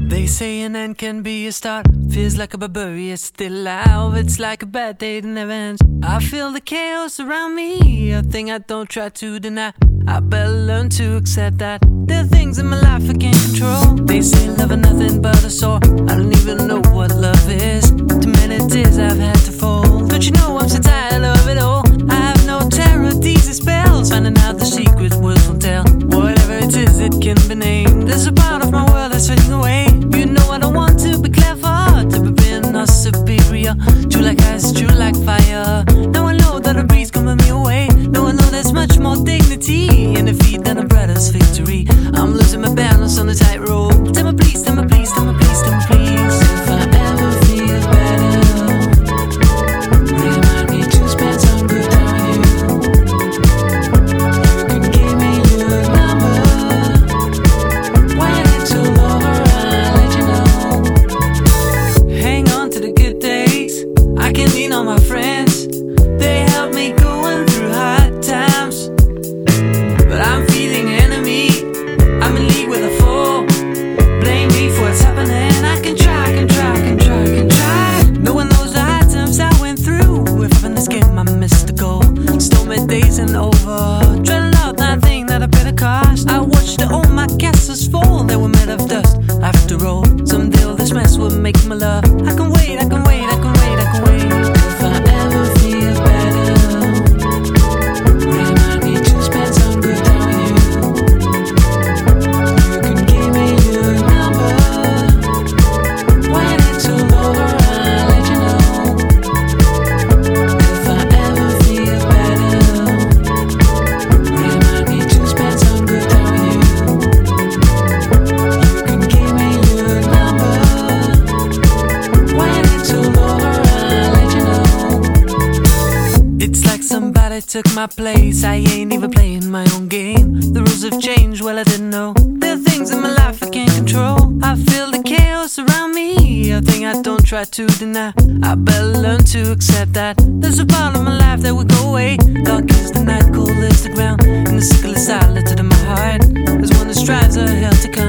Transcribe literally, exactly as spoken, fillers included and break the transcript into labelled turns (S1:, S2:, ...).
S1: They say an end can be a start. Feels like a barbarian, it's still alive. It's like a bad day that never ends. I feel the chaos around me, a thing I don't try to deny. I better learn to accept that there are things in my life I can't control. They say love is nothing but a sore. I don't even know what love is. Too many tears I've had to fold. Don't you know I'm so tired of it all? I have no terror, these are spells. Finding out the secret words won't tell. Whatever it is, it can be named. There's a part of my world that's fading away. You know I don't want to be clever, to be being or superior. True like ice, true like fire. Now I know that a breeze can burn me away. Now I know there's much more dignity in defeat than a brother's victory. I'm losing my balance on the tightrope. Tell me please, tell me please, tell me please, tell me please. If I ever feel better, remind me to spend some good on you. You can give me your number. When it's all over, I'll let you know. Hang on to the good days. I can lean on my friends. They help me going through hard times. But I'm feeling enemy. I'm in league with a fool. Blame me for what's happening. I can try, I can try, I can try, I can try. No one knows the hard times I went through. If I'm in this game, I missed the goal. Stormy days and over. Dreading out that thing that I paid the cost. I watched all my castles fall. They were made of dust. After all, someday all this mess will make my love. I can wait, I can wait, I can wait, I can wait. If I ever feel better, remind me to spend some good on you. You can give me your number. When it's all over, I'll let you know. If I ever feel better, remind me to spend some good on you. You can give me your number. When it's all over, I'll let you know. It's like somebody took my place. I ain't even playing my own game. The rules have changed, well I didn't know. There are things in my life I can't control. I feel the chaos around me, a thing I don't try to deny. I better learn to accept that there's a part of my life that will go away. Dark is the night, cold is the ground, and the sickle is silent in my heart. There's one that strives a hell to come.